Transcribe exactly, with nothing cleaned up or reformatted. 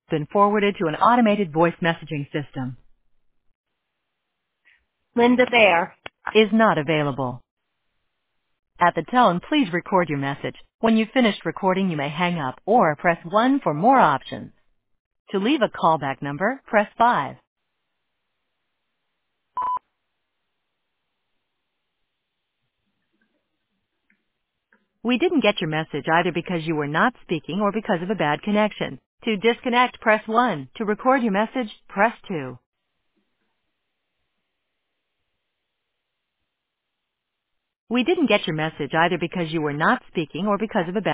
Been forwarded to an automated voice messaging system. Linda Bear. Is not available. At the tone, please record your message. When you've finished recording, you may hang up or press one for more options. To leave a callback number, press five. We didn't get your message either because you were not speaking or because of a bad connection. To disconnect, press one. To record your message, press two. We didn't get your message either because you were not speaking or because of a bad